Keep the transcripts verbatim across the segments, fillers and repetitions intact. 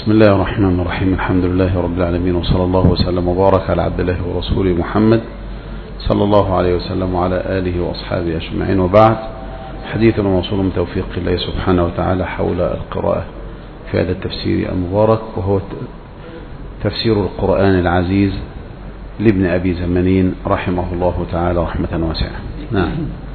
بسم الله الرحمن الرحيم. الحمد لله رب العالمين، وصلى الله وسلم وبارك على عبد الله ورسوله محمد صلى الله عليه وسلم وعلى آله وأصحابه أجمعين، وبعد. حديثنا موصول من توفيق الله سبحانه وتعالى حول القراءة في هذا التفسير المبارك، وهو تفسير القرآن العزيز لابن أبي زمانين رحمه الله تعالى رحمة واسعة. نعم.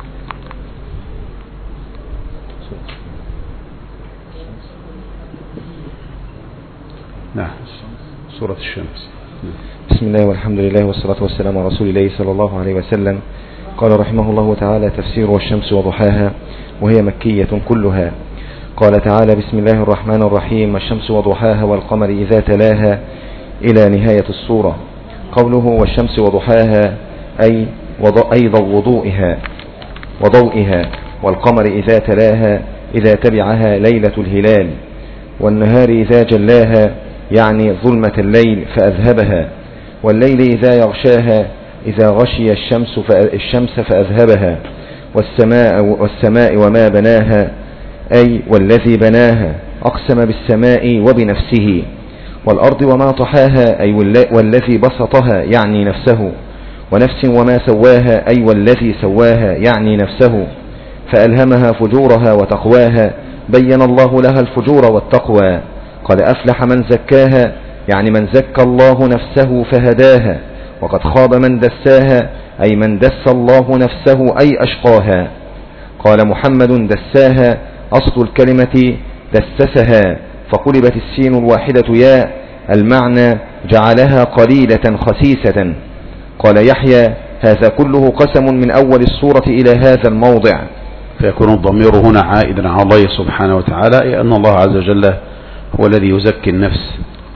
نعم. سورة الشمس. بسم الله والحمد لله والصلاة والسلام على رسول الله صلى الله عليه وسلم. قال رحمه الله تعالى: تفسير والشمس وضحاها، وهي مكية كلها. قال تعالى: بسم الله الرحمن الرحيم: والشمس وضحاها والقمر إذا تلاها، إلى نهاية السورة. قوله والشمس وضحاها أي أيضا وضوئها وضوئها، والقمر إذا تلاها إذا تبعها ليلة الهلال، والنهار إذا جلاها يعني ظلمة الليل فأذهبها، والليل إذا يغشاها إذا غشي الشمس الشمس فأذهبها، والسماء, والسماء وما بناها أي والذي بناها، أقسم بالسماء وبنفسه، والأرض وما طحاها أي والذي بسطها يعني نفسه، ونفس وما سواها أي والذي سواها يعني نفسه، فألهمها فجورها وتقواها، بين الله لها الفجور والتقوى. قد أفلح من زكاها يعني من زكى الله نفسه فهداها، وقد خاب من دساها أي من دس الله نفسه أي أشقاها. قال محمد: دساها أصل الكلمة دسسها، فقلبت السين الواحدة ياء، المعنى جعلها قليلة خسيسة. قال يحيى: هذا كله قسم من أول السورة إلى هذا الموضع. فيكون الضمير هنا عائدا على الله سبحانه وتعالى، أي أن الله عز وجل هو الذي يزكي النفس.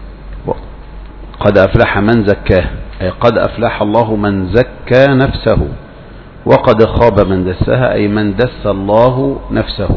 قد أفلح من زكاه، أي قد أفلح الله من زكى نفسه، وقد خاب من دسها أي من دس الله نفسه.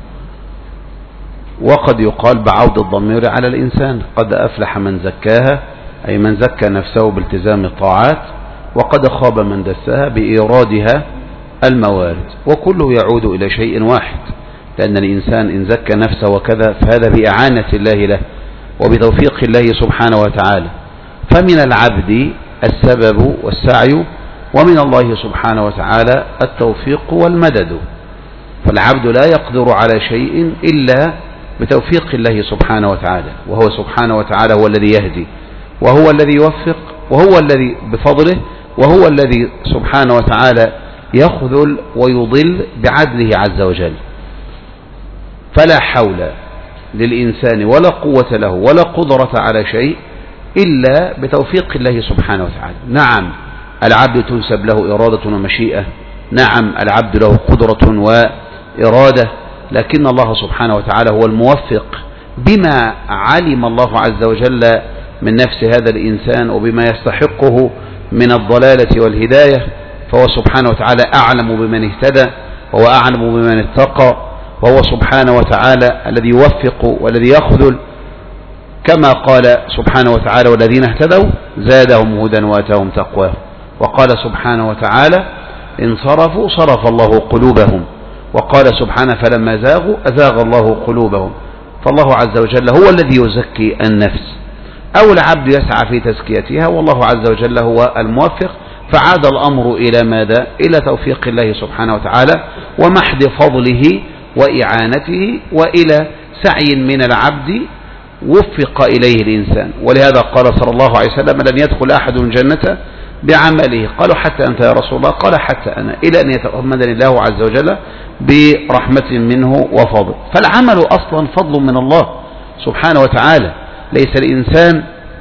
وقد يقال بعود الضمير على الإنسان: قد أفلح من زكاها أي من زكى نفسه بالتزام الطاعات، وقد خاب من دسها بإيرادها الموارد، وكله يعود إلى شيء واحد، لأن الإنسان إن زكى نفسه وكذا فهذا بإعانة الله له وبتوفيق الله سبحانه وتعالى. فمن العبد السبب والسعي، ومن الله سبحانه وتعالى التوفيق والمدد. فالعبد لا يقدر على شيء إلا بتوفيق الله سبحانه وتعالى، وهو سبحانه وتعالى هو الذي يهدي، وهو الذي يوفق، وهو الذي بفضله، وهو الذي سبحانه وتعالى يخذل ويضل بعدله عز وجل. فلا حول للإنسان ولا قوة له ولا قدرة على شيء إلا بتوفيق الله سبحانه وتعالى. نعم العبد تنسب له إرادة ومشيئة، نعم العبد له قدرة وإرادة، لكن الله سبحانه وتعالى هو الموفق بما علم الله عز وجل من نفس هذا الإنسان وبما يستحقه من الضلالة والهداية. فهو سبحانه وتعالى أعلم بمن اهتدى، وهو أعلم بمن اتقى، وهو سبحانه وتعالى الذي يوفق والذي يخذل، كما قال سبحانه وتعالى: والذين اهتدوا زادهم هدى وآتاهم تقواهم. وقال سبحانه وتعالى: إن صرفوا صرف الله قلوبهم. وقال سبحانه: فلما زاغوا أزاغ الله قلوبهم. فالله عز وجل هو الذي يزكي النفس، أو العبد يسعى في تزكيتها، والله عز وجل هو الموفق. فعاد الأمر إلى ماذا؟ إلى توفيق الله سبحانه وتعالى ومحض فضله وإعانته، وإلى سعي من العبد وفق إليه الإنسان. ولهذا قال صلى الله عليه وسلم: لن يدخل أحد الجنة بعمله. قالوا: حتى أنت يا رسول الله؟ قال: حتى أنا، إلى أن يتغمدني الله عز وجل برحمة منه وفضل. فالعمل أصلا فضل من الله سبحانه وتعالى. ليس الإنسان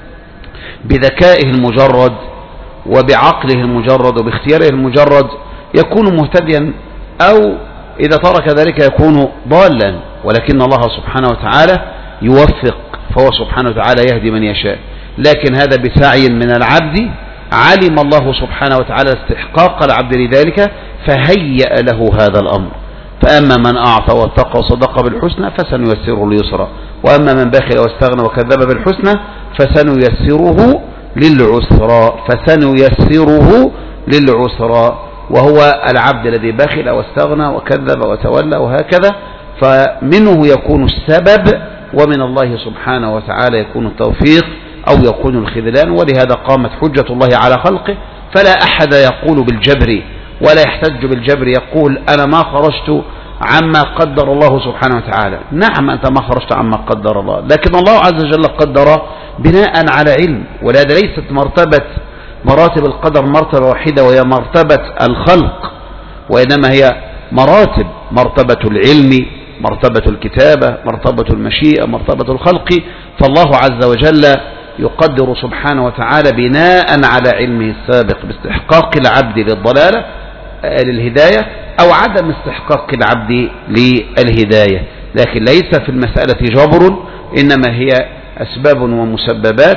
بذكائه المجرد وبعقله المجرد وباختياره المجرد يكون مهتديا، أو إذا ترك ذلك يكون ضالا، ولكن الله سبحانه وتعالى يوفق، فهو سبحانه وتعالى يهدي من يشاء. لكن هذا بسعي من العبد، علم الله سبحانه وتعالى استحقاق العبد لذلك فهيأ له هذا الأمر. فأما من أعطى واتقى وصدق بالحسنى فسنيسره لليسرى، وأما من بخل واستغنى وكذب بالحسنى فسنيسره للعسرى فسنيسره للعسرى وهو العبد الذي بخل واستغنى وكذب وتولى وهكذا. فمنه يكون السبب ومن الله سبحانه وتعالى يكون التوفيق أو يكون الخذلان. ولهذا قامت حجة الله على خلقه، فلا أحد يقول بالجبر ولا يحتج بالجبر يقول أنا ما خرجت عما قدر الله سبحانه وتعالى. نعم أنت ما خرجت عما قدر الله، لكن الله عز وجل قدر بناء على علم. ولهذا ليست مرتبة مراتب القدر مرتبة واحدة وهي مرتبة الخلق، وإنما هي مراتب: مرتبة العلم، مرتبة الكتابة، مرتبة المشيئة، مرتبة الخلق. فالله عز وجل يقدر سبحانه وتعالى بناء على علمه السابق باستحقاق العبد للضلالة للهداية أو عدم استحقاق العبد للهداية. لكن ليس في المسألة جبر، إنما هي أسباب ومسببات،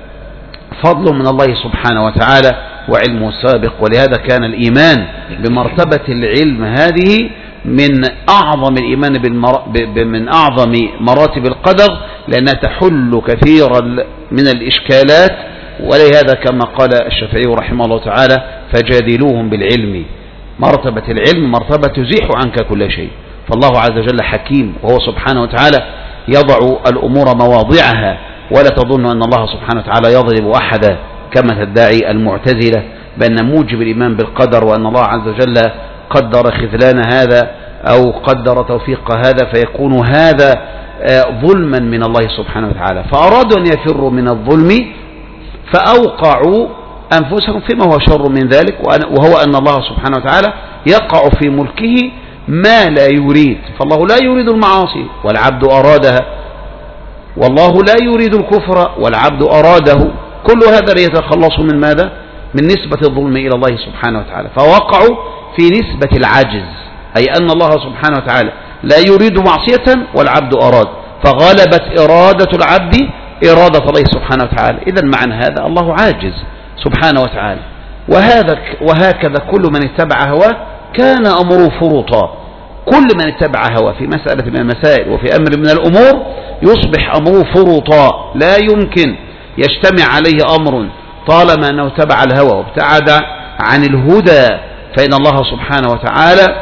فضل من الله سبحانه وتعالى وعلمه السابق. ولهذا كان الإيمان بمرتبة العلم هذه من أعظم الإيمان من أعظم مراتب القدر، لأنها تحل كثيرا من الإشكالات. ولهذا كما قال الشافعي رحمه الله تعالى: فجادلوهم بالعلم. مرتبة العلم مرتبة تزيح عنك كل شيء. فالله عز وجل حكيم، وهو سبحانه وتعالى يضع الأمور مواضعها، ولا تظن أن الله سبحانه وتعالى يضرب أحدا كما تدعي المعتزلة بأن موجب الإيمان بالقدر وأن الله عز وجل قدر خذلان هذا أو قدر توفيق هذا فيكون هذا ظلما من الله سبحانه وتعالى. فأرادوا أن يفروا من الظلم فأوقعوا أنفسهم فيما هو شر من ذلك، وهو أن الله سبحانه وتعالى يقع في ملكه ما لا يريد. فالله لا يريد المعاصي والعبد أرادها، والله لا يريد الكفر والعبد أراده. كل هذا ليتخلصوا من ماذا؟ من نسبة الظلم إلى الله سبحانه وتعالى. فوقعوا في نسبة العجز، أي أن الله سبحانه وتعالى لا يريد معصية والعبد أراد، فغلبت إرادة العبد إرادة الله سبحانه وتعالى. إذن معنى هذا الله عاجز سبحانه وتعالى. وهذا وهكذا كل من اتبع هواه كان أمره فرطا. كل من اتبع هواه في مسألة من المسائل وفي أمر من الأمور يصبح أمره فرطا، لا يمكن يجتمع عليه أمر طالما أنه اتبع الهوى وابتعد عن الهدى، فإن الله سبحانه وتعالى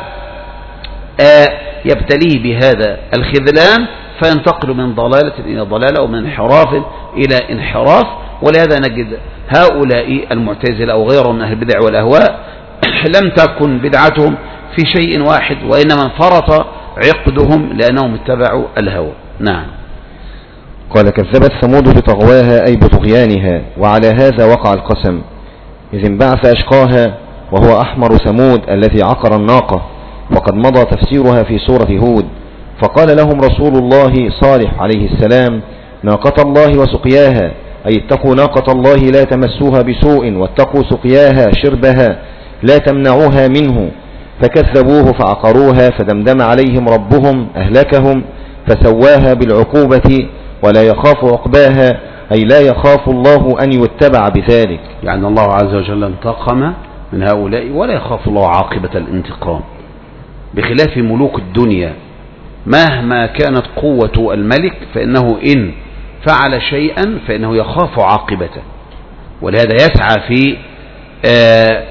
يبتليه بهذا الخذلان فينتقل من ضلالة إلى ضلالة ومن انحراف إلى انحراف. ولهذا نجد هؤلاء المعتزلة أو غيرهم من أهل البدع والأهواء لم تكن بدعتهم في شيء واحد، وإنما انفرط عقدهم لأنهم اتبعوا الهوى. نعم. قال: كذبت ثمود بطغواها أي بطغيانها، وعلى هذا وقع القسم، إذ انبعث أشقاها وهو أحمر ثمود الذي عقر الناقة، وقد مضى تفسيرها في سورة هود. فقال لهم رسول الله صالح عليه السلام: ناقة الله وسقياها، أي اتقوا ناقة الله لا تمسوها بسوء، واتقوا سقياها شربها لا تمنعوها منه. فكذبوه فعقروها، فدمدم عليهم ربهم أهلكهم فسواها بالعقوبة ولا يخاف عقباها، أي لا يخاف الله أن يتبع بذلك. يعني الله عز وجل انتقم من هؤلاء ولا يخاف الله عاقبة الانتقام، بخلاف ملوك الدنيا مهما كانت قوة الملك فإنه إن فعل شيئا فإنه يخاف عاقبته، ولهذا يسعى في آآ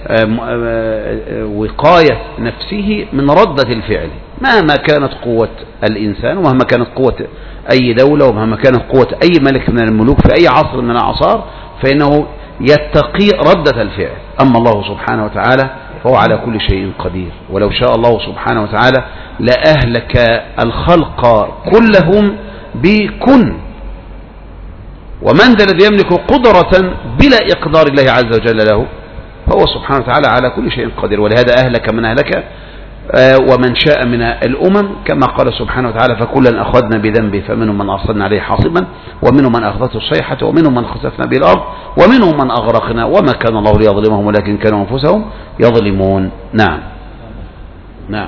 آآ وقاية نفسه من ردة الفعل مهما كانت قوة الإنسان ومهما كانت قوة أي دولة ومهما كانت قوة أي ملك من الملوك في أي عصر من الأعصار، فإنه يتقي ردة الفعل. أما الله سبحانه وتعالى فهو على كل شيء قدير، ولو شاء الله سبحانه وتعالى لأهلك الخلق كلهم بكن. ومن ذا الذي يملك قدرة بلا إقدار الله عز وجل له؟ فهو سبحانه وتعالى على كل شيء قدير. ولهذا أهلك من أهلك ومن شاء من الأمم، كما قال سبحانه وتعالى: فكلا أخذنا بذنبه فمنهم من أرسلنا عليه حاصبا ومنهم من أخذته الصيحة ومنهم من خسفنا به الأرض ومنهم من أغرقنا وما كان الله ليظلمهم ولكن كانوا أنفسهم يظلمون. نعم. نعم.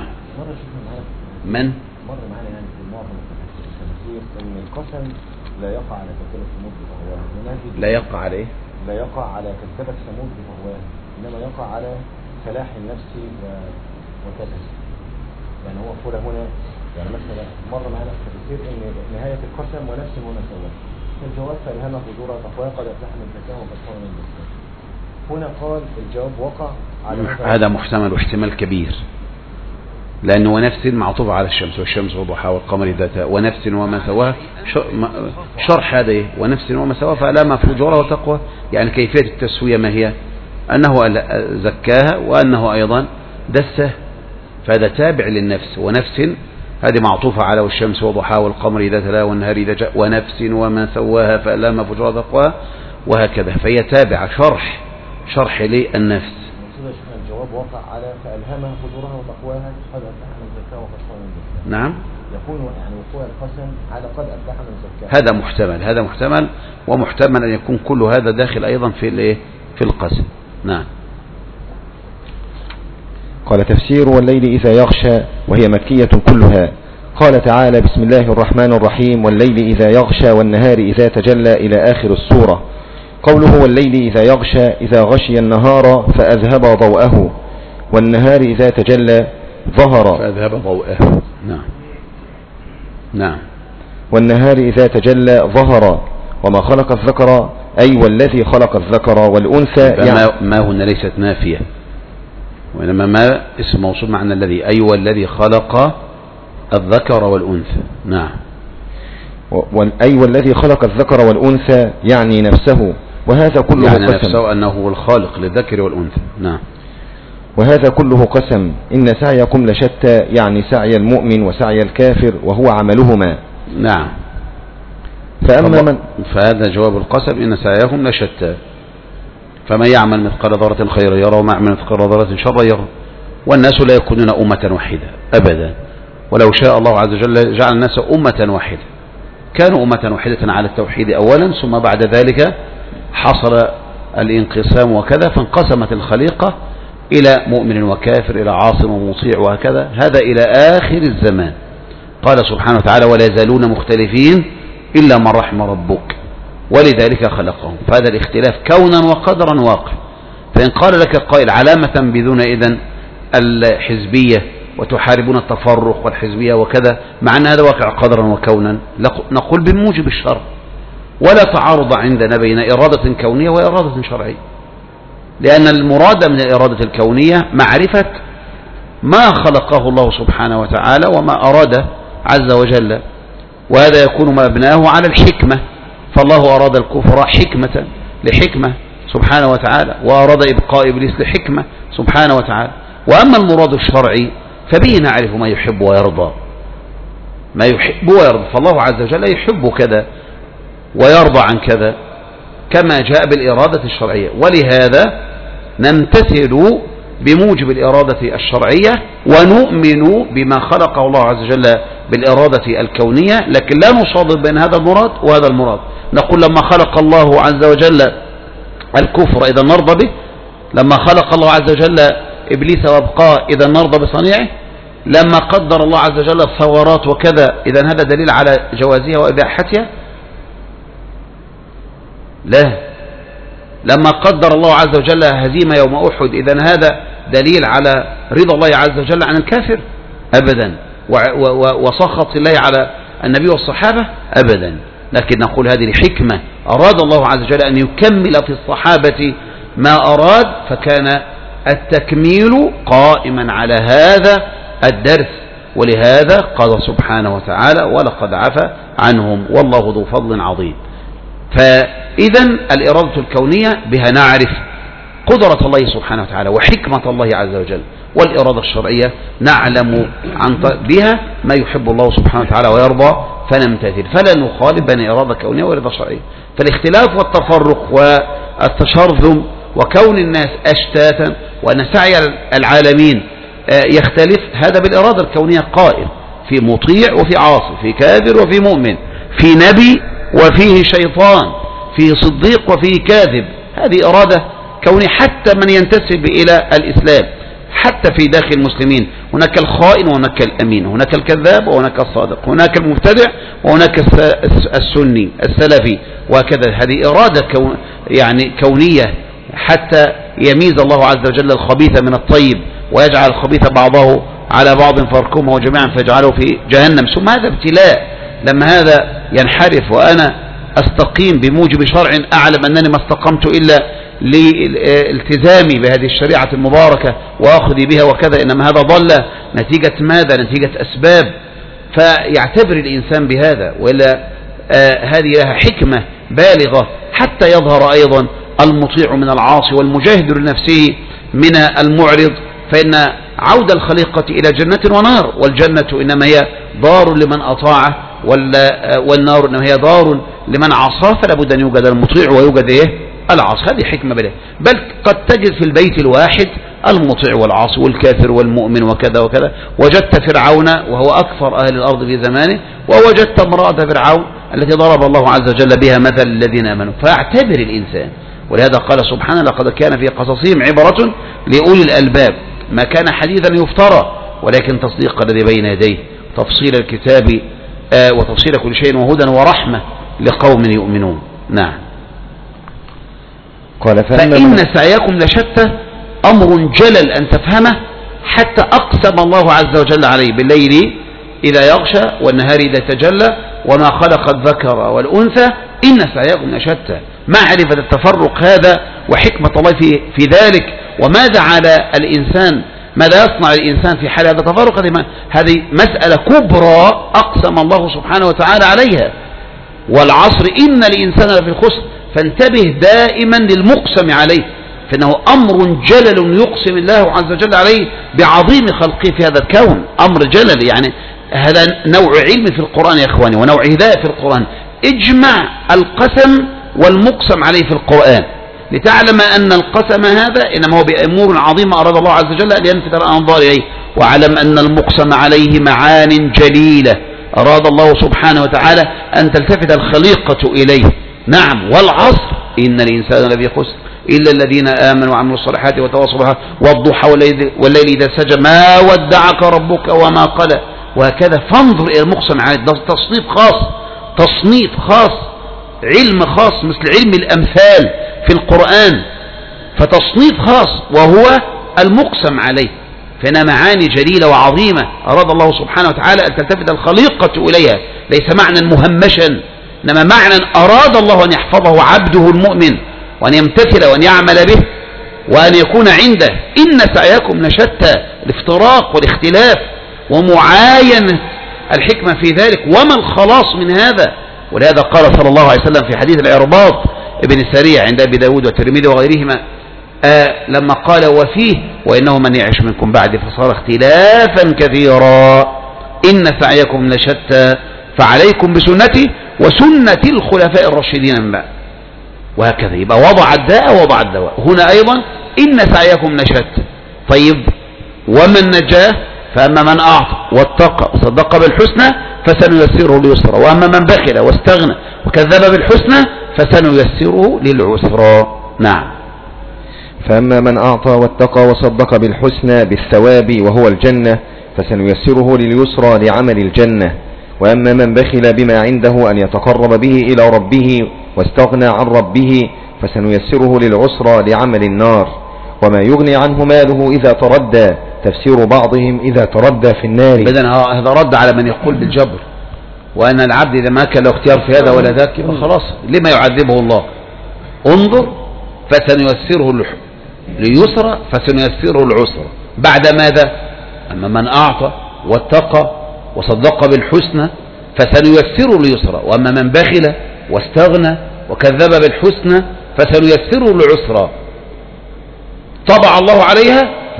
من؟ مر معنا يعني في معظم التفاسير ان القسم لا يقع على كذبة ثمود بطغواها، لا يقع عليه لا يقع على كذبة ثمود بطغواها، انما يقع على فلاح النفس وكذا. يعني هو قول هنا يعني مثلا مر معنا في التفسير ان نهاية القسم ونفس هنا سواء، الجواب فالهمه فجور تقوى قد افلح من زكاها وقد خاب من دساها. هنا قال الجواب وقع على هذا محتمل واحتمال كبير، لأنه ونفس معطوف على الشمس، والشمس وضحاها والقمر إذا تلاها ونفس وما سواها، شرح هذا ونفس وما سواها فألهمها فجورها وتقوى، يعني كيفية التسوية ما هي؟ أنه زكاها وأنه أيضا دسه، فهذا تابع للنفس. ونفس هذه معطوفة على والشمس وضحاها والقمر إذا تلاها والنهار إذا جاء ونفس وما سواها فألهمها فجورها وتقواها، وهكذا. فهي تابعة شرح شرح للنفس. الجواب وقع على فألهمها فجورها وتقواها قد أفلح من زكاها وقد خاب من دساها. نعم، يكون يعني وقوع القسم على قد أفلح من زكاها. هذا محتمل، هذا محتمل، ومحتمل أن يكون كل هذا داخل أيضا في الايه في القسم. نعم. قال تفسير والليل إذا يغشى، وهي مكية كلها. قال تعالى بسم الله الرحمن الرحيم والليل إذا يغشى والنهار إذا تجلى إلى آخر السورة. قوله والليل إذا يغشى إذا غشي النهار فأذهب ضوءه، والنهار إذا تجلى ظهر فأذهب ضوءه. نعم نعم. والنهار إذا تجلى ظهر، وما خلق الذكر أي والذي خلق الذكر والأنثى، يعني ما هنا ليست نافية، وإنما ما اسم موصول معنى الذي، أي والذي خلق الذكر والأنثى. نعم. أي والذي خلق الذكر والأنثى يعني نفسه، وهذا كله يعني قسم، نفسه أنه هو الخالق للذكر والأنثى. نعم. وهذا كله قسم إن سعيكم لشتى، يعني سعي المؤمن وسعي الكافر وهو عملهما. نعم. فأما من فهذا جواب القسم إن سعيكم لشتى، فمن يعمل مثقال ذرة خيرا يرى وما يعمل مثقال ذرة شرا يرى. والناس لا يكونون أمة واحدة أبدا، ولو شاء الله عز وجل جعل الناس أمة واحدة، كانوا أمة واحدة على التوحيد أولا، ثم بعد ذلك حصل الانقسام وكذا، فانقسمت الخليقة إلى مؤمن وكافر، إلى عاصم ومطيع وهكذا، هذا إلى آخر الزمان. قال سبحانه وتعالى ولا يزالون مختلفين إلا من رحم ربك ولذلك خلقهم. فهذا الاختلاف كونا وقدرا واقع. فإن قال لك قائل علامة تنبذون إذن الحزبية وتحاربون التفرق والحزبية وكذا، مع أن هذا واقع قدرا وكونا، نقول بموجب الشرع، ولا تعارض عندنا بين إرادة كونية وإرادة شرعية، لأن المراد من الإرادة الكونية معرفة ما خلقه الله سبحانه وتعالى وما أراد عز وجل، وهذا يكون مبناه على الحكمة. فالله أراد الكفر حكمة لحكمة سبحانه وتعالى، وأراد إبقاء إبليس لحكمة سبحانه وتعالى. وأما المراد الشرعي فبه نعرف ما يحب ويرضى، ما يحب ويرضى. فالله عز وجل يحب كذا ويرضى عن كذا كما جاء بالإرادة الشرعية، ولهذا نمتثل بموجب الإرادة الشرعية ونؤمن بما خلقه الله عز وجل بالإرادة الكونية، لكن لا نصادم بين هذا المراد وهذا المراد. نقول لما خلق الله عز وجل الكفر إذا نرضى به، لما خلق الله عز وجل إبليس وابقاه إذا نرضى بصنيعه، لما قدر الله عز وجل الثورات وكذا إذا هذا دليل على جوازها وإباحتها؟ لا. لما قدر الله عز وجل هزيمة يوم أحد إذا هذا دليل على رضا الله عز وجل عن الكافر؟ أبدا. وسخط الله على النبي والصحابة؟ أبدا. لكن نقول هذه الحكمة، أراد الله عز وجل أن يكمل في الصحابة ما أراد، فكان التكميل قائما على هذا الدرس، ولهذا قال سبحانه وتعالى ولقد عفى عنهم والله ذو فضل عظيم. فإذا الإرادة الكونية بها نعرف قدرة الله سبحانه وتعالى وحكمة الله عز وجل، والإرادة الشرعية نعلم عن بها ما يحب الله سبحانه وتعالى ويرضى فنمتثل، فلا نخالف بين إرادة كونية وإرادة شرعية. فالاختلاف والتفرق والتشرذم وكون الناس أشتاتا وأن سعي العالمين يختلف، هذا بالإرادة الكونية قائم، في مطيع وفي عاصي، في كافر وفي مؤمن، في نبي وفيه شيطان، فيه صديق وفيه كاذب. هذه إرادة كونية حتى من ينتسب إلى الإسلام، حتى في داخل المسلمين هناك الخائن وهناك الأمين، هناك الكذاب وهناك الصادق، هناك المبتدع وهناك السني السلفي، وكذا. هذه إرادة كون يعني كونية حتى يميز الله عز وجل الخبيث من الطيب، ويجعل الخبيث بعضه على بعض فيركمه جميعا فيجعله في جهنم. ثم هذا ابتلاء، لما هذا ينحرف وأنا أستقيم بموجب شرع أعلم أنني ما استقمت إلا لالتزامي بهذه الشريعة المباركة وأخذي بها وكذا، إنما هذا ضل نتيجة ماذا؟ نتيجة أسباب. فيعتبر الإنسان بهذا، وإلا آه هذه لها حكمة بالغة حتى يظهر أيضا المطيع من العاصي والمجاهد لنفسه من المعرض. فإن عود الخليقة إلى جنة ونار، والجنة إنما هي دار لمن أطاعه، والنار إنما هي دار لمن عصاه، فلا بد أن يوجد المطيع ويوجد إيه؟ العاصي. هذه حكمة بالغة. بل قد تجد في البيت الواحد المطيع والعاصي والكافر والمؤمن وكذا وكذا. وجدت فرعون وهو أكثر أهل الأرض في زمانه، ووجدت امرأة فرعون التي ضرب الله عز وجل بها مثل الذين آمنوا. فاعتبر الإنسان، ولهذا قال سبحانه: لقد كان في قصصهم عبرة لأولي الألباب ما كان حديثا يفترى ولكن تصديق الذي بين يديه تفصيل الكتاب آه وتفصيل كل شيء وهدى ورحمة لقوم يؤمنون. نعم. قال فإن سعيكم لشتى، أمر جلل أن تفهمه، حتى أقسم الله عز وجل عليه بالليل إذا يغشى والنهار إذا تجلى وما خلق الذكر والأنثى إن سعيكم لشتى. معرفة التفرق هذا وحكمة الله في, في ذلك، وماذا على الإنسان، ماذا يصنع الإنسان في حال هذا التفرق، هذه مسألة كبرى أقسم الله سبحانه وتعالى عليها. والعصر إن الإنسان لفي الخسر، فانتبه دائما للمقسم عليه، فإنه أمر جلل يقسم الله عز وجل عليه بعظيم خلقه في هذا الكون. أمر جلل، يعني هذا نوع علم في القرآن يا إخواني، ونوع هداية في القرآن. اجمع القسم والمقسم عليه في القرآن لتعلم أن القسم هذا إنما هو بأمور عظيمة أراد الله عز وجل أن ينفذ الأنظار إليه. وعلم أن المقسم عليه معان جليلة أراد الله سبحانه وتعالى أن تلتفت الخليقة إليه. نعم. والعصر إن الإنسان الذي خسر إلا الذين آمنوا وعملوا الصالحات وتواصوا بالحق والضحى والليل إذا سجى ما ودعك ربك وما قلى، وهكذا. فانظر إلى المقسم عليه، تصنيف خاص، تصنيف خاص، علم خاص مثل علم الأمثال في القرآن، فتصنيف خاص وهو المقسم عليه. فإنها معاني جليلة وعظيمة أراد الله سبحانه وتعالى أن تلتفت الخليقة إليها، ليس معنى مهمشا، إنما معنى أراد الله أن يحفظه عبده المؤمن وأن يمتثل وأن يعمل به وأن يكون عنده. إن سعيكم لشتى، الافتراق والاختلاف ومعاينة الحكمة في ذلك، وما الخلاص من هذا. ولهذا قال صلى الله عليه وسلم في حديث العرباض ابن السريع عند أبي داود والترمذي وغيرهما آه لما قال: وفيه وإنه من يعش منكم بعد فصار اختلافا كثيرا إن سعيكم لشتى فعليكم بسنتي وسنة الخلفاء الراشدين من بعد. وهكذا يبقى وضع الداء ووضع الدواء. هنا أيضا إن سعيكم لشتى. طيب، ومن نجاه فأما من أعطى واتقى وصدق بالحسنى فسنيسره لليسرى، وأما من بخل واستغنى وكذب بالحسنى فسنيسره للعسرى. نعم. فأما من أعطى واتقى وصدق بالحسنى بالثواب وهو الجنة فسنيسره لليسرى لعمل الجنة، وأما من بخل بما عنده أن يتقرب به إلى ربه واستغنى عن ربه فسنيسره للعسرى لعمل النار. وما يغني عنه ماله إذا تردى، تفسير بعضهم إذا تردى في النار. إذن هذا رد على من يقول بالجبر، وأن العبد إذا ما كان له اختيار في هذا ولا ذاك يبقى خلاص لما يعذبه الله. انظر، فسنيسره لليسرى فسنيسره العسرى بعد ماذا؟ أما من أعطى واتقى وصدق بالحسنى فسنيسره لليسرى، وأما من بخل واستغنى وكذب بالحسنى فسنيسره للعسرى. طبع الله عليها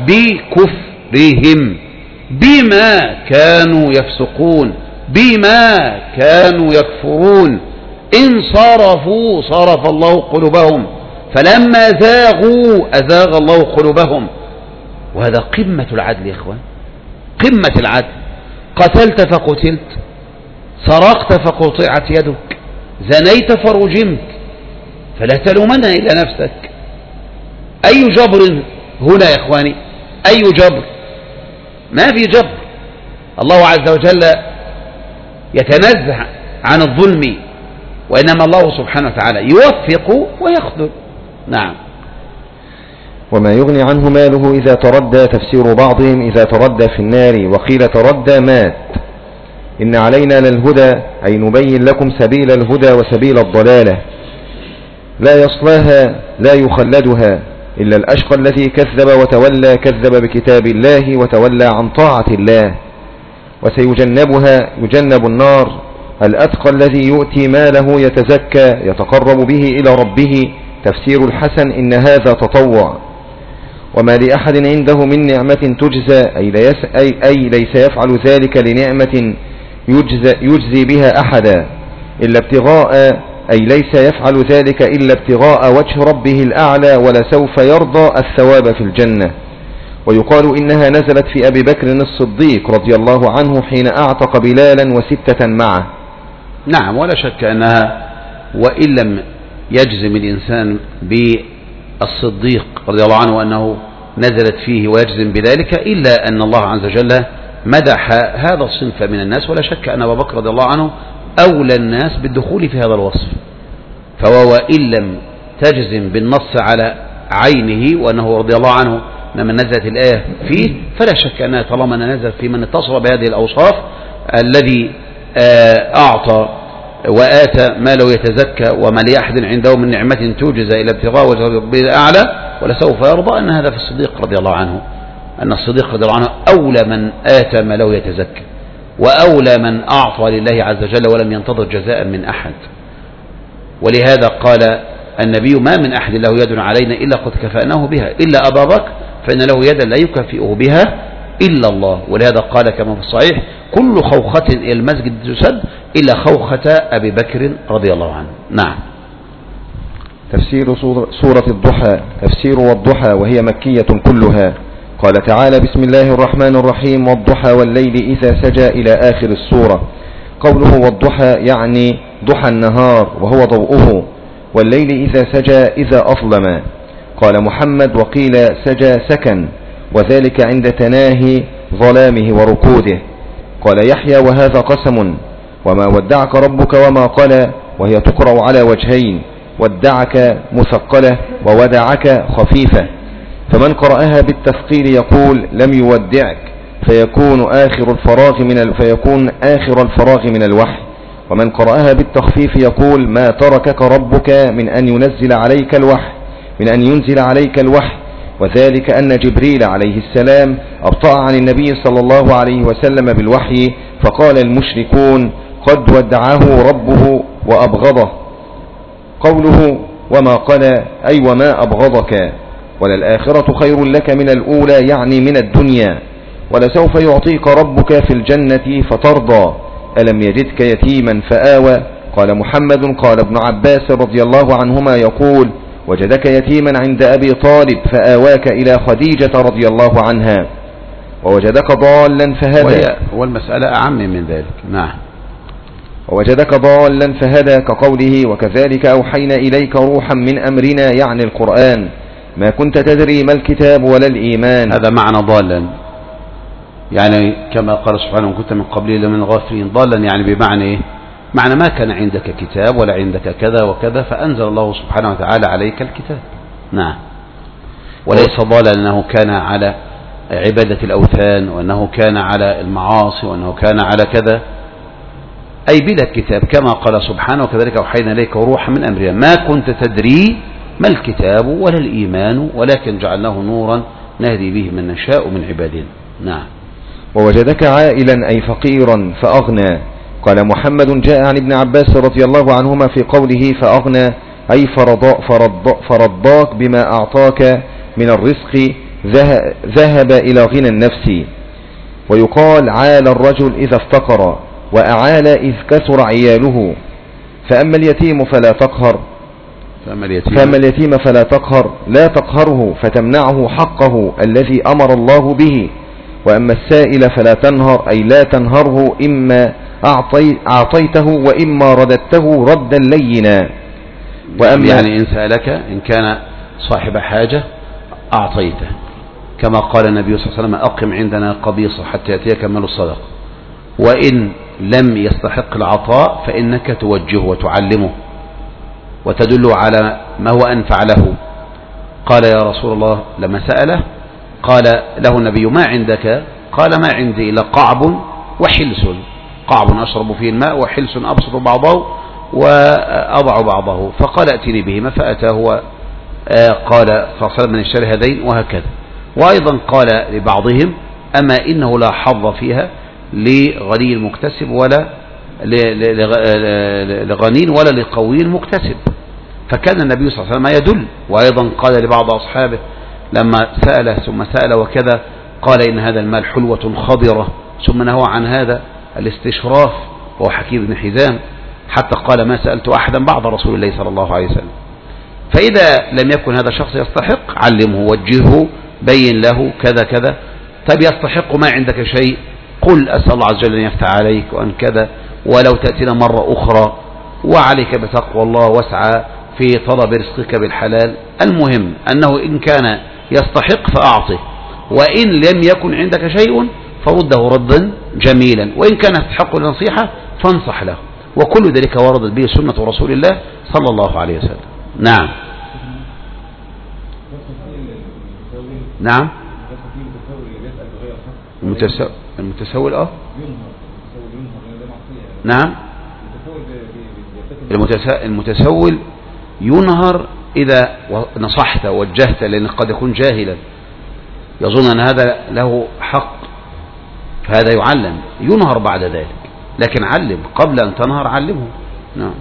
بكفرهم بما كانوا يفسقون بما كانوا يكفرون. إن صرفوا صرف الله قلوبهم فلما زاغوا أزاغ الله قلوبهم. وهذا قمة العدل يا إخوان، قمة العدل. قتلت فقتلت، سرقت فقطعت يدك، زنيت فرجمت، فلا تلومن إلى نفسك. أي جبر هنا يا إخواني؟ أي جبر؟ ما في جبر. الله عز وجل يتنزه عن الظلم، وإنما الله سبحانه وتعالى يوفق ويخذل. نعم. وما يغني عنه ماله إذا تردى، تفسير بعضهم إذا تردى في النار، وقيل تردى مات. إن علينا للهدى أي نبين لكم سبيل الهدى وسبيل الضلالة. لا يصلاها لا يخلدها إلا الأشقى الذي كذب وتولى، كذب بكتاب الله وتولى عن طاعة الله. وسيجنبها يجنب النار الأتقى الذي يؤتي ماله يتزكى يتقرب به إلى ربه. تفسير الحسن: إن هذا تطوع. وما لأحد عنده من نعمة تجزى أي, ليس أي, أي ليس يفعل ذلك لنعمة يجزى, يجزي بها أحدا إلا ابتغاء أي ليس يفعل ذلك إلا ابتغاء وجه ربه الأعلى ولسوف يرضى الثواب في الجنة. ويقال إنها نزلت في أبي بكر الصديق رضي الله عنه حين أعتق بلالا وستة معه. نعم، ولا شك أنها وإن لم يجزم الإنسان بالصديق رضي الله عنه أنه نزلت فيه ويجزم بذلك، إلا أن الله عز وجل مدح هذا الصنف من الناس، ولا شك أن أبا بكر رضي الله عنه أولى الناس بالدخول في هذا الوصف. فهو وإن لم تجزم بالنص على عينه وأنه رضي الله عنه لما نزلت الآية فيه، فلا شك أنها طالما نزل في من اتصل بهذه الأوصاف الذي أعطى وآتى ما لو يتزكى وما لأحد عنده من نعمة توجز إلى ابتغاء وجه ربه الأعلى ولسوف يرضى، أن هذا في الصديق رضي الله عنه، أن الصديق رضي الله عنه أولى من آتى ما لو يتزكى وأولى من أعطى لله عز وجل ولم ينتظر جزاء من أحد. ولهذا قال النبي: ما من أحد له يد علينا إلا قد كفأناه بها إلا أبا بكر فإن له يدا لا يكافئه بها إلا الله. ولهذا قال كما في الصحيح: كل خوخة إلى المسجد تسد إلا خوخة أبي بكر رضي الله عنه. نعم. تفسير سورة الضحى. تفسير والضحى وهي مكية كلها. قال تعالى: بسم الله الرحمن الرحيم: والضحى والليل إذا سجى إلى آخر السورة. قوله والضحى يعني ضحى النهار وهو ضوءه، والليل إذا سجى إذا أظلم. قال محمد: وقيل سجى سكن، وذلك عند تناهي ظلامه وركوده. قال يحيى: وهذا قسم. وما ودعك ربك وما قلى، وهي تقرأ على وجهين: ودعك مثقلة وودعك خفيفة. فمن قرأها بالتثقيل يقول لم يودعك، فيكون آخر الفراغ من ال... فيكون آخر الفراغ من الوحي. ومن قرأها بالتخفيف يقول ما تركك ربك من أن ينزل عليك الوحي من أن ينزل عليك الوحي. وذلك أن جبريل عليه السلام أبطأ عن النبي صلى الله عليه وسلم بالوحي، فقال المشركون قد ودعه ربه وأبغضه. قوله وما قال أي وما أبغضك، وللآخرة خير لك من الأولى يعني من الدنيا، ولسوف يعطيك ربك في الجنة فترضى. ألم يجدك يتيما فآوى. قال محمد: قال ابن عباس رضي الله عنهما يقول: وجدك يتيما عند أبي طالب فآواك إلى خديجة رضي الله عنها. ووجدك ضالا فهدى. والمسألة أعم من ذلك. نعم. ووجدك ضالا فهدى كقوله: وكذلك أوحينا إليك روحا من أمرنا يعني القرآن ما كنت تدري ما الكتاب ولا الإيمان. هذا معنى ضالا، يعني كما قال سبحانه: كنت من قبله لمن الغافلين. ضالا يعني بمعنى إيه؟ معنى ما كان عندك كتاب ولا عندك كذا وكذا فأنزل الله سبحانه وتعالى عليك الكتاب. نعم. وليس ضالا أنه كان على عبادة الأوثان وأنه كان على المعاصي وأنه كان على كذا، أي بلا كتاب كما قال سبحانه: وكذلك أوحينا إليك روحا من أمرنا ما كنت تدري ما الكتاب ولا الإيمان ولكن جعلناه نورا نهدي به من نشاء من عبادنا. نعم. ووجدك عائلا أي فقيرا فأغنى. قال محمد: جاء عن ابن عباس رضي الله عنهما في قوله فأغنى أي فرضا فرضا فرضاك بما أعطاك من الرزق ذهب إلى غنى النفس. ويقال عال الرجل إذا افتقر، وأعال إذ كثر عياله. فأما اليتيم فلا تقهر فأما اليتيم, فأما اليتيم فلا تقهر لا تقهره فتمنعه حقه الذي أمر الله به. وأما السائل فلا تنهر أي لا تنهره، إما أعطي أعطيته وإما رددته ردا لينا. وأما يعني إن سألك إن كان صاحب حاجة أعطيته، كما قال النبي صلى الله عليه وسلم: أقم عندنا قبيصة حتى يأتيك مال الصدق. وإن لم يستحق العطاء فإنك توجهه وتعلمه وتدل على ما هو أنفع له. قال يا رسول الله لما سأله قال له النبي: ما عندك؟ قال: ما عندي إلا قعب وحلس، قعب أشرب فيه الماء وحلس أبسط بعضه وأضع بعضه، فقال ائتني بهما فأتاه قال صلى الله عليه وسلم من اشتري هذين وهكذا. وأيضا قال لبعضهم أما إنه لا حظ فيها لغني المكتسب ولا لغني ولا لقوي المكتسب، فكان النبي صلى الله عليه وسلم يدل. وأيضا قال لبعض أصحابه لما سأل ثم سأل وكذا قال إن هذا المال حلوة خضرة، ثم نهى عن هذا الاستشراف وهو حكيم بن حزام، حتى قال ما سألت أحدا بعد رسول الله صلى الله عليه وسلم. فإذا لم يكن هذا الشخص يستحق علمه وجهه بين له كذا كذا. طيب يستحق ما عندك شيء قل أسأل الله عز وجل أن يفتح عليك وأن كذا، ولو تأتينا مرة أخرى، وعليك بتقوى الله واسعى في طلب رزقك بالحلال. المهم أنه إن كان يستحق فأعطه، وإن لم يكن عندك شيء فرده ردا جميلا، وإن كان يستحق النصيحة فانصح له، وكل ذلك وردت به سنة رسول الله صلى الله عليه وسلم. نعم نعم المتسول المتسول اه نعم المتسول ينهر إذا نصحت ووجهت، لأن قد يكون جاهلا يظن أن هذا له حق، فهذا يعلم ينهر بعد ذلك، لكن علم قبل أن تنهر علمه. نعم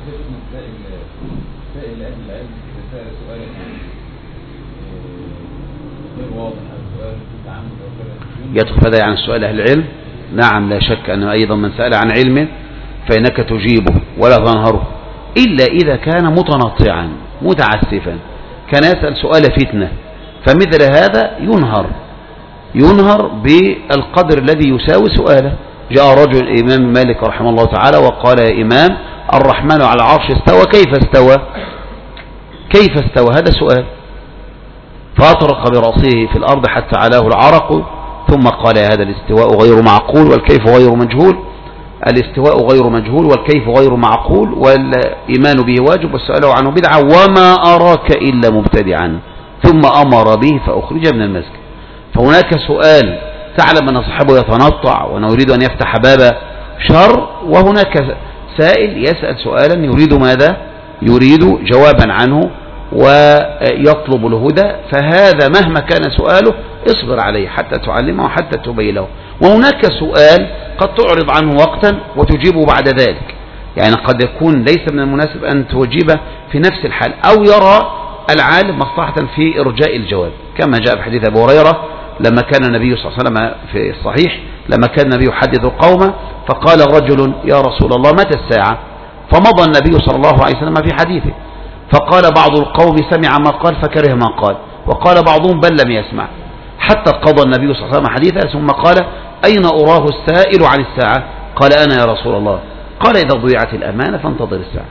يدخل هذا عن سؤال أهل العلم. نعم لا شك أن أيضا من سأل عن علم فإنك تجيبه ولا تنهره، إلا إذا كان متنطعا متعسفا، كان يسأل سؤال فتنة، فمثل هذا ينهر ينهر بالقدر الذي يساوي سؤاله. جاء رجل الإمام مالك رحمه الله تعالى وقال يا إمام الرحمن على العرش استوى، كيف استوى كيف استوى هذا سؤال، فأطرق برأسه في الأرض حتى علاه العرق، ثم قال هذا الاستواء غير معقول والكيف غير مجهول، الاستواء غير مجهول والكيف غير معقول، والإيمان به واجب والسؤال عنه بدعة، وما أراك إلا مبتدعا، ثم أمر به فأخرج من المسجد. فهناك سؤال تعلم أن صاحبه يتنطع وأنه يريد أن يفتح باب شر، وهناك سائل يسأل سؤالا يريد ماذا؟ يريد جوابا عنه ويطلب الهدى، فهذا مهما كان سؤاله اصبر عليه حتى تعلمه وحتى تبين له. وهناك سؤال قد تعرض عنه وقتا وتجيبه بعد ذلك، يعني قد يكون ليس من المناسب أن توجيبه في نفس الحال، أو يرى العالم مصلحة في إرجاء الجواب، كما جاء في حديث أبو هريرة لما كان النبي صلى الله عليه وسلم في الصحيح، لما كان النبي يحدث القوم فقال رجل يا رسول الله متى الساعة؟ فمضى النبي صلى الله عليه وسلم في حديثه، فقال بعض القوم سمع ما قال فكره ما قال، وقال بعضهم بل لم يسمع، حتى قضى النبي صلى الله عليه وسلم حديثه ثم قال أين أراه السائل عن الساعة؟ قال أنا يا رسول الله. قال إذا ضيعت الأمانة فانتظر الساعة.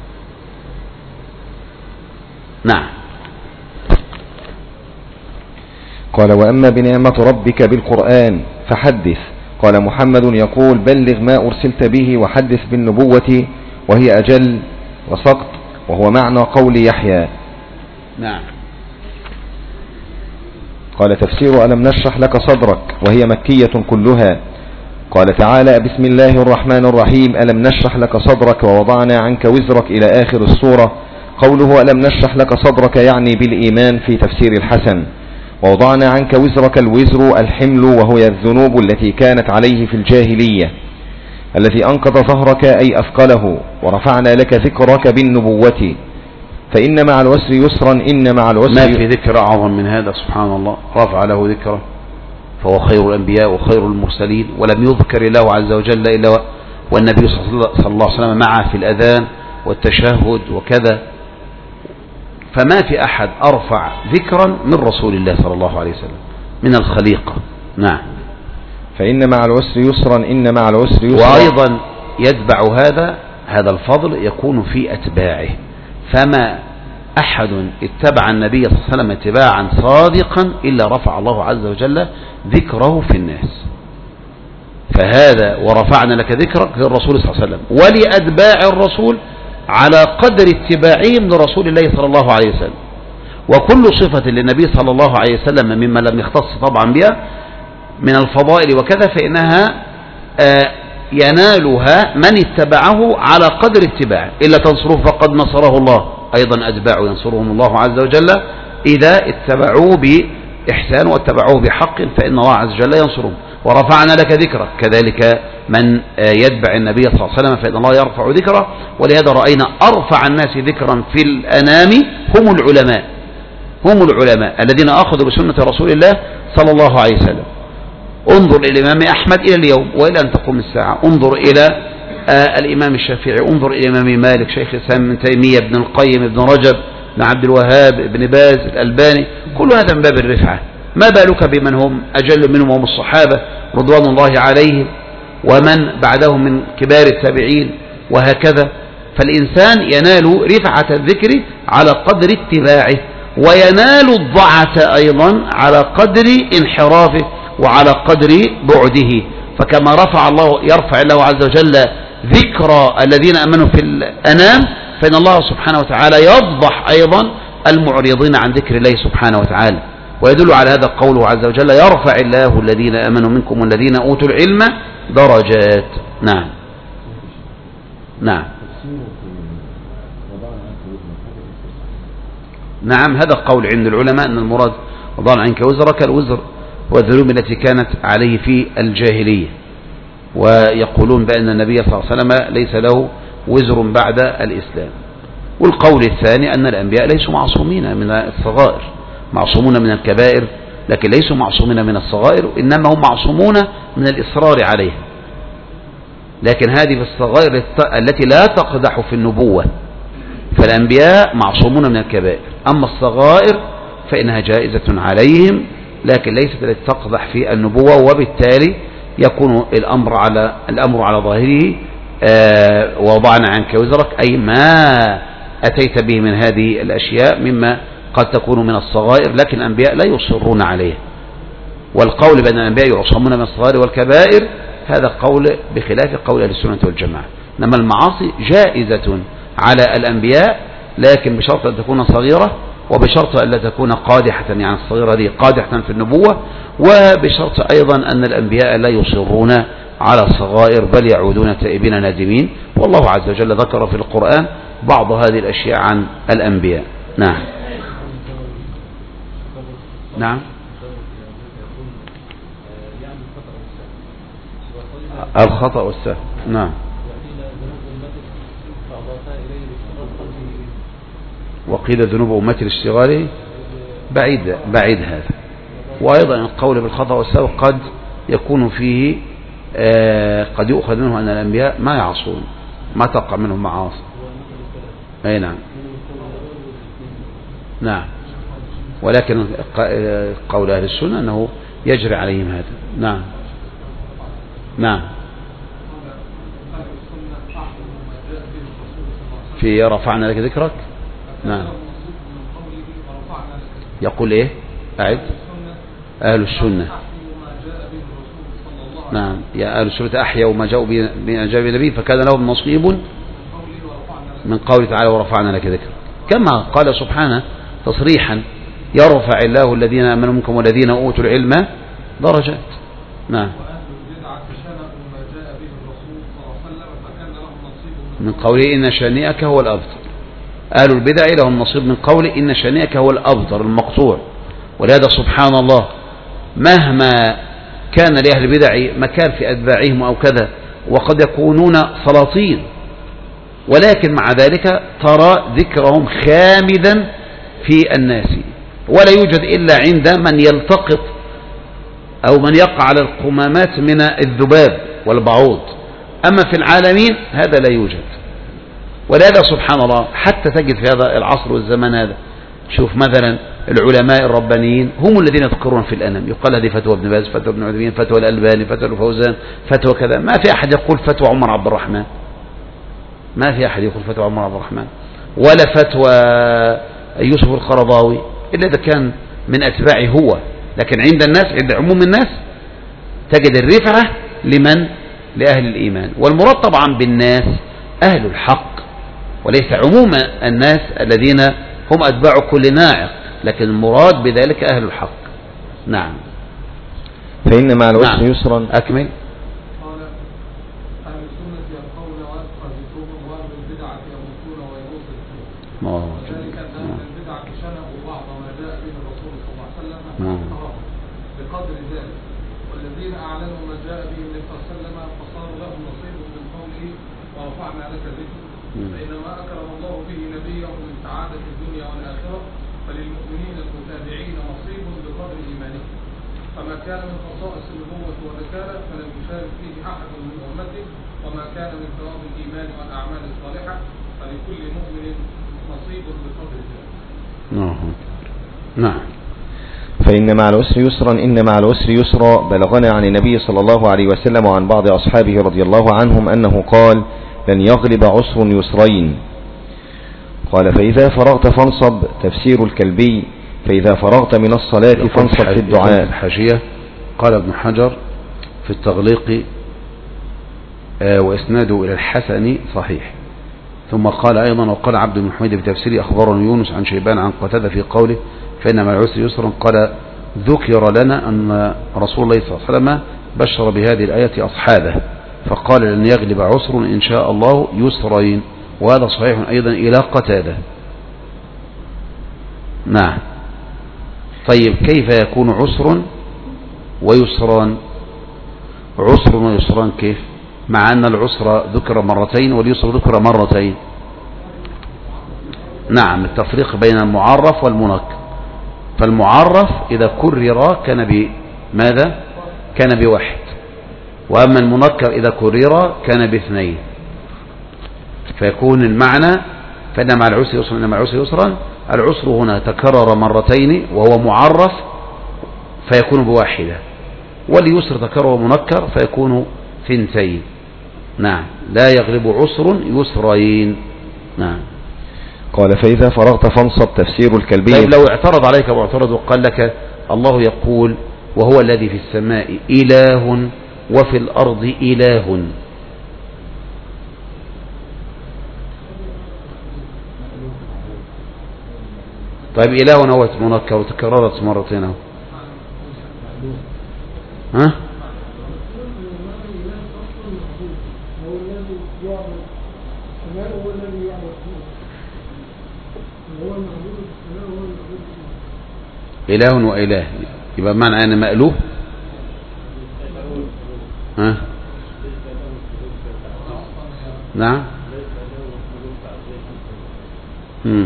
نعم. قال وأما بنعمة ربك بالقرآن فحدث. قال محمد يقول بلغ ما أرسلت به وحدث بالنبوة وهي أجل وسقط، وهو معنى قول يحيى. نعم. قال تفسير ألم نشرح لك صدرك وهي مكية كلها. قال تعالى بسم الله الرحمن الرحيم ألم نشرح لك صدرك ووضعنا عنك وزرك إلى آخر السورة. قوله ألم نشرح لك صدرك يعني بالإيمان في تفسير الحسن، ووضعنا عنك وزرك الوزر الحمل وهي الذنوب التي كانت عليه في الجاهلية، الذي أنقض ظهرك أي أثقله، ورفعنا لك ذكرك بالنبوة، فإن مع العسر يسرا إن مع العسر ما في ذكر أعظم من هذا سبحان الله، رفع له ذكره فهو خير الأنبياء وخير المرسلين، ولم يذكر الله عز وجل إلا والنبي صلى الله عليه وسلم معه في الأذان والتشهد وكذا، فما في أحد أرفع ذكرا من رسول الله صلى الله عليه وسلم من الخليقة. نعم. فإن مع العسر يسرا إن مع العسر يسرا. وأيضا يتبع هذا هذا الفضل يكون في أتباعه، فما أحد اتبع النبي صلى الله عليه وسلم اتباعا صادقا إلا رفع الله عز وجل ذكره في الناس، فهذا ورفعنا لك ذكرك للرسول صلى الله عليه وسلم ولأتباع الرسول على قدر اتباعهم لرسول الله صلى الله عليه وسلم. وكل صفة للنبي صلى الله عليه وسلم مما لم يختص طبعا بها من الفضائل وكذا فإنها ينالها من اتبعه على قدر اتباعه. إلا تنصروه فقد نصره الله، أيضا أتباعه ينصرهم الله عز وجل إذا اتبعوه بإحسان واتبعوه بحق، فإن الله عز وجل ينصرهم. ورفعنا لك ذكرك، كذلك من يتبع النبي صلى الله عليه وسلم فإن الله يرفع ذكره. ولهذا رأينا أرفع الناس ذكرا في الأنام هم العلماء، هم العلماء الذين أخذوا بسنة رسول الله صلى الله عليه وسلم. انظر إلى الإمام أحمد إلى اليوم وإلى أن تقوم الساعة، انظر إلى آه الإمام الشافعي، انظر إلى الإمام مالك، شيخ الإسلام ابن تيمية، ابن القيم، ابن رجب، ابن عبد الوهاب، ابن باز، الألباني، كل هذا من باب الرفعة. ما بالك بمن هم أجل منهم وهم الصحابة رضوان الله عليهم، ومن بعدهم من كبار التابعين وهكذا. فالإنسان ينال رفعة الذكر على قدر اتباعه، وينال الضعة أيضا على قدر انحرافه وعلى قدر بعده. فكما رفع الله يرفع الله عز وجل ذكر الذين أمنوا في الأنام، فإن الله سبحانه وتعالى يفضح أيضا المعرضين عن ذكر الله سبحانه وتعالى. ويدل على هذا قوله عز وجل يرفع الله الذين آمنوا منكم والذين أوتوا العلم درجات. نعم نعم نعم هذا قول عند العلماء أن المراد وضع عنك وزرك الوزر والذنوب التي كانت عليه في الجاهلية، ويقولون بأن النبي صلى الله عليه وسلم ليس له وزر بعد الإسلام. والقول الثاني أن الأنبياء ليسوا معصومين من الصغائر، معصومون من الكبائر لكن ليسوا معصومين من الصغائر، إنما هم معصومون من الإصرار عليها. لكن هذه في الصغائر التي لا تقدح في النبوة، فالأنبياء معصومون من الكبائر، أما الصغائر فإنها جائزة عليهم لكن ليست التي تقدح في النبوة، وبالتالي يكون الأمر على الأمر على ظاهره آه ووضعنا عنك وزرك، أي ما أتيت به من هذه الأشياء مما قد تكون من الصغائر، لكن الأنبياء لا يصرون عليه. والقول بأن الأنبياء يعصمون من الصغائر والكبائر هذا قول بخلاف قول أهل السنة والجماعة. إنما المعاصي جائزة على الأنبياء لكن بشرط أن تكون صغيرة، وبشرط أن لا تكون قادحة، يعني الصغيرة دي قادحة في النبوة، وبشرط أيضا أن الأنبياء لا يصرون على الصغائر بل يعودون تائبين نادمين. والله عز وجل ذكر في القرآن بعض هذه الأشياء عن الأنبياء. نعم نعم الخطأ والسهو. نعم وقيل ذنوب أمتي لاشتغاله بعيد بعيد هذا. وأيضا القول بالخطأ والسهو قد يكون فيه آه قد يؤخذ منه أن الأنبياء ما يعصون، ما تقع منهم معاصي. أي نعم نعم ولكن قول أهل السنة أنه يجري عليهم هذا. نعم نعم في رفعنا لك ذكرك. نعم يقول ايه أعد أهل السنة. نعم يا أهل السنة أحيوا ما جاءوا بأجاب النبي فكان لهم نصيب من قوله تعالى ورفعنا لك ذكرك، كما قال سبحانه تصريحا يرفع الله الذين آمنوا منكم والذين أوتوا العلم درجات. نعم من قوله إن شانئك هو الأبتر. أهل البدع لهم نصيب من قوله إن شانئك هو الأبتر المقطوع. ولهذا سبحان الله مهما كان لأهل البدع مكان في أتباعهم أو كذا وقد يكونون سلاطين، ولكن مع ذلك ترى ذكرهم خامدا في الناس، ولا يوجد إلا عند من يلتقط أو من يقع على القمامات من الذباب والبعوض، أما في العالمين هذا لا يوجد. ولهذا سبحان الله حتى تجد في هذا العصر والزمان هذا، شوف مثلا العلماء الربانيين هم الذين يفكرون في الأنام، يقال هذه فتوى ابن باز، فتوى ابن عثيمين، فتوى الألباني، فتوى الفوزان، فتوى كذا. ما في أحد يقول فتوى عمر عبد الرحمن، ما في أحد يقول فتوى عمر عبد الرحمن ولا فتوى يوسف القرضاوي إلا إذا كان من أتباعه هو. لكن عند الناس، عند عموم الناس تجد الرفعة لمن؟ لأهل الإيمان. والمراد طبعا بالناس أهل الحق وليس عموم الناس الذين هم أتباع كل ناعق، لكن المراد بذلك أهل الحق. نعم فإن مع العسر نعم. يسرا. أكمل. ذلك أن البدعة شنقوا بعض ما جاء به الرسول صلى الله عليه وسلم بقدر ذلك، والذين أعلنوا ما جاء به النبي صلى الله عليه وسلم فصار لهم نصيب من قوله ورفعنا لك ذكرك. فإنما أكرم الله به نبيه من سعادة الدنيا والآخرة، فللمؤمنين المتابعين نصيب بقدر إيمانهم. فما كان من خصائص النبوة والرسالة فلم يشارك فيه أحد من أمته، وما كان من ثواب الإيمان والأعمال الصالحة فلكل مؤمن نصيب بقدر ذلك. نعم نعم. فإن مع العسر يسرا إن مع العسر يسرا. بلغنا عن النبي صلى الله عليه وسلم وعن بعض أصحابه رضي الله عنهم أنه قال: لن يغلب عسر يسرين. قال: فإذا فرغت فانصب. تفسير الكلبي: فإذا فرغت من الصلاة فانصب في الدعاء. الحاشية قال ابن حجر في التغليق آه وإسناده إلى الحسن صحيح. ثم قال أيضا: وقال عبد بن حميد بتفسير أخبرنا يونس عن شيبان عن قتادة في قوله: فإن مع العسر يسرا. قال: ذكر لنا أن رسول الله صلى الله عليه وسلم بشر بهذه الآية أصحابه فقال: لن يغلب عسر إن شاء الله يسرين. وهذا صحيح أيضا إلى قتادة. نعم. طيب، كيف يكون عسر ويسران؟ عسر ويسران كيف؟ مع أن العسر ذكر مرتين واليسر ذكر مرتين. نعم، التفريق بين المعرف والمنكر. فالمعرف إذا كرر كان بماذا؟ كان بواحد. وأما المنكر إذا كرر كان باثنين. فيكون المعنى فإن مع العسر يسرا إن مع العسر يسرا. العسر هنا تكرر مرتين وهو معرف فيكون بواحدة، واليسر تكرر منكر فيكون ثنتين. نعم، لا يغلب عسر يسرين. نعم. قال: فإذا فرغت فانصب. تفسير الكلبي. طيب، لو اعترض عليك معترض وقال لك: الله يقول وهو الذي في السماء إله وفي الأرض إله، طيب إله هو منكر وتكررت مرتين اهو. ها؟ إله وإله يبقى معنى أنا مألوه. ها؟ نعم. مم.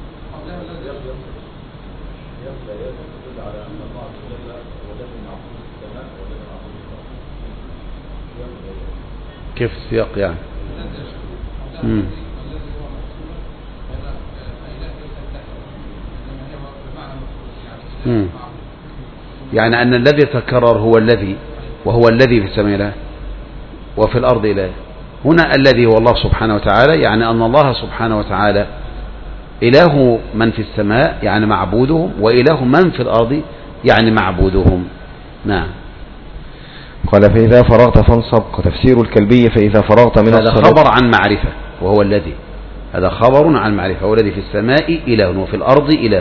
كيف السياق يعني؟ مم. مم. يعني أن الذي تكرر هو الذي، وهو الذي في السماء إله وفي الأرض إله. هنا الذي هو الله سبحانه وتعالى، يعني أن الله سبحانه وتعالى إله من في السماء يعني معبودهم، وإله من في الأرض يعني معبودهم. نعم. قال: فإذا فرغت فانصب. تفسير الكلبي: فإذا فرغت من الصلاة. هذا خبر عن معرفة وهو الذي، هذا خبر عن معرفة، هو الذي في السماء إله وفي الأرض إله.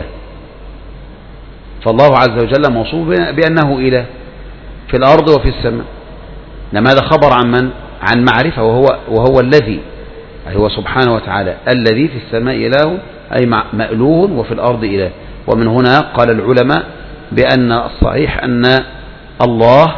فالله عز وجل موصوف بأنه إله في الأرض وفي السماء. لما هذا خبر عن من؟ عن معرفة، وهو, وهو الذي، أي هو سبحانه وتعالى الذي في السماء إله أي مألوه وفي الأرض إله. ومن هنا قال العلماء بأن الصحيح أن الله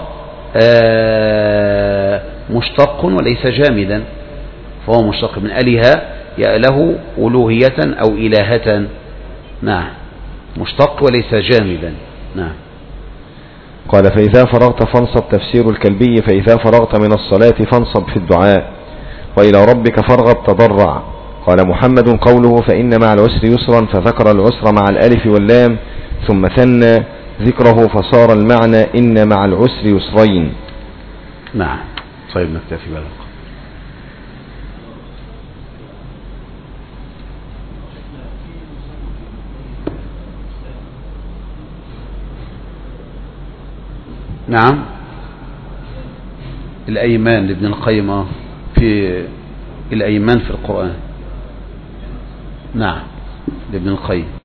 مشتق وليس جامدا، فهو مشتق من أله له ألوهية أو إلهة. نعم، مشتق وليس جامدا. نعم. قال: فإذا فرغت فانصب. تفسير الكلبي: فإذا فرغت من الصلاة فانصب في الدعاء، وإلى ربك فارغب تضرع. قال محمد: قوله فإن مع العسر يسرا، فذكر العسر مع الألف واللام ثم ثنى ذكره فصار المعنى إن مع العسر يسرين. نعم. طيب، نكتفي بهذا. نعم. الأيمان لابن القيم في الأيمان في القرآن. نعم، لابن القيم.